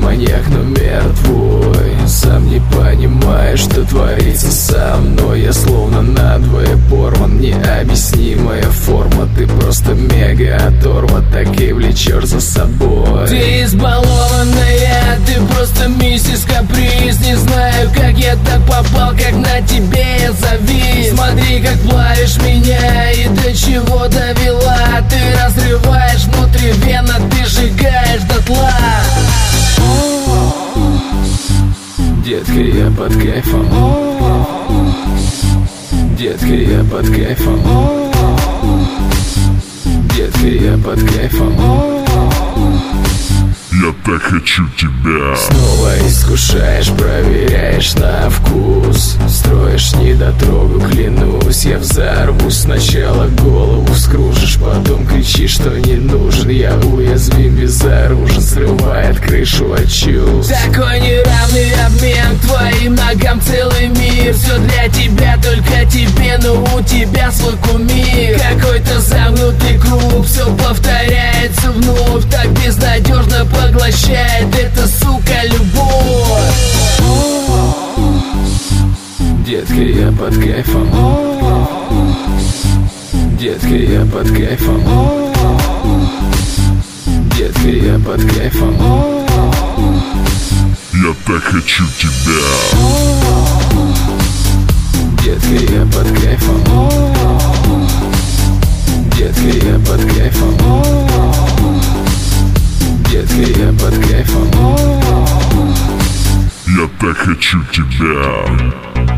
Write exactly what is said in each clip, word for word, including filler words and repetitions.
маньяк, но мертвый. Сам не понимаешь, что творится со мной. Я словно надвое порван, необъяснимая форма. Ты просто мега оторва, так и влечешь за собой. Ты избалованная, ты просто миссис Каприз. Не знаю, как я так попал, как на тебе я завис. Смотри, как плавишь меня и до чего довела. Ты разрываешь внутривенно, ты сжигаешь дотла. Детка, я под кайфом. Детка, я под кайфом. Детка, я под кайфом. Я так хочу тебя. Снова искушаешь, проверяешь на вкус. Строишь недотрогу, клянусь, я взорвусь. Сначала голову скружишь, потом кричишь, что не нужен. Я уязвим, безоружен, срывает крышу от чувств. Такой неравный обмен, твоим ногам целый мир. Все для тебя, только тебе, но у тебя свой кумир. Какой-то замкнутый круг, все повторяется вновь. Так безнадежно поглощает эта, сука, любовь. Детка, я под кайфом. Детка, я под кайфом. Детка, я под кайфом. Я так хочу тебя. Детка, я под кайфом. Детка, я под кайфом. Детка, я под кайфом. Я так хочу тебя.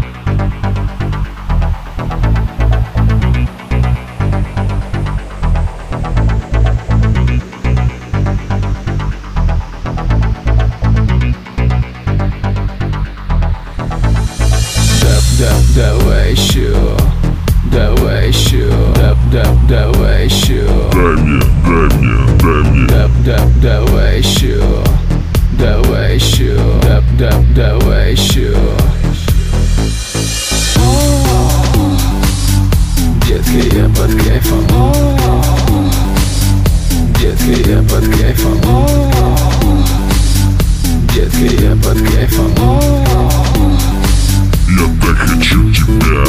Давай еще, давай еще, дап, дап, давай еще. Дай мне, дай мне, дай мне. Дап, дап, давай еще, давай еще, дап, дап, давай еще. Детка, я под кайфом. Детка, я под кайфом. Детка, я под кайфом. Я так хочу тебя.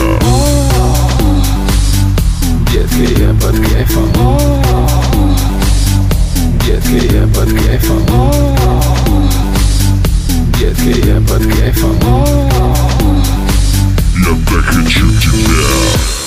Детка, я под кайфом. Детка, я под кайфом. Детка, я под кайфом. Я так хочу тебя.